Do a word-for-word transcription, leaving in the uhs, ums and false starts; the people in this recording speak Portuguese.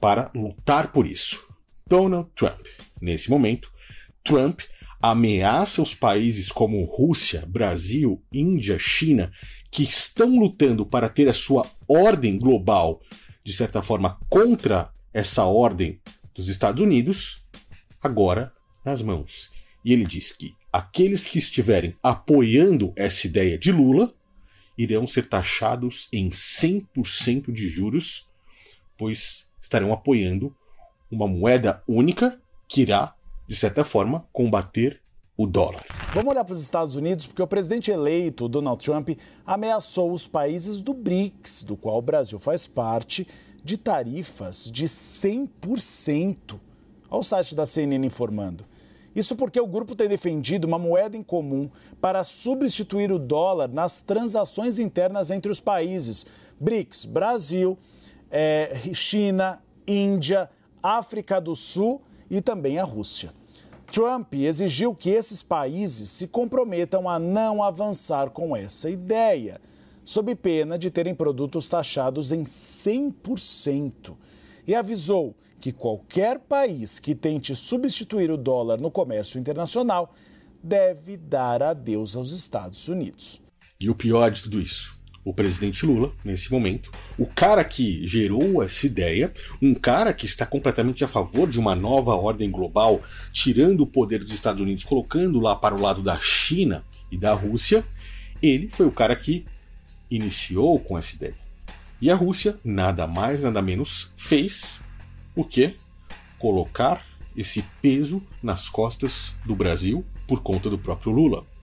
para lutar por isso. Donald Trump. Nesse momento, Trump ameaça os países como Rússia, Brasil, Índia, China, que estão lutando para ter a sua ordem global, de certa forma, contra essa ordem dos Estados Unidos, agora nas mãos. E ele diz que aqueles que estiverem apoiando essa ideia de Lula irão ser taxados em cem por cento de juros, pois estarão apoiando uma moeda única que irá, de certa forma, combater o dólar. Vamos olhar para os Estados Unidos, porque o presidente eleito, Donald Trump, ameaçou os países do BRICS, do qual o Brasil faz parte, de tarifas de cem por cento. Olha o site da C N N informando. Isso porque o grupo tem defendido uma moeda em comum para substituir o dólar nas transações internas entre os países. BRICS, Brasil, é, China, Índia, África do Sul e também a Rússia. Trump exigiu que esses países se comprometam a não avançar com essa ideia, sob pena de terem produtos taxados em cem por cento. E avisou que qualquer país que tente substituir o dólar no comércio internacional deve dar adeus aos Estados Unidos. E o pior de tudo isso, o presidente Lula, nesse momento, o cara que gerou essa ideia, um cara que está completamente a favor de uma nova ordem global, tirando o poder dos Estados Unidos, colocando lá para o lado da China e da Rússia, ele foi o cara que iniciou com essa ideia. E a Rússia, nada mais, nada menos, fez o quê? Colocar esse peso nas costas do Brasil por conta do próprio Lula.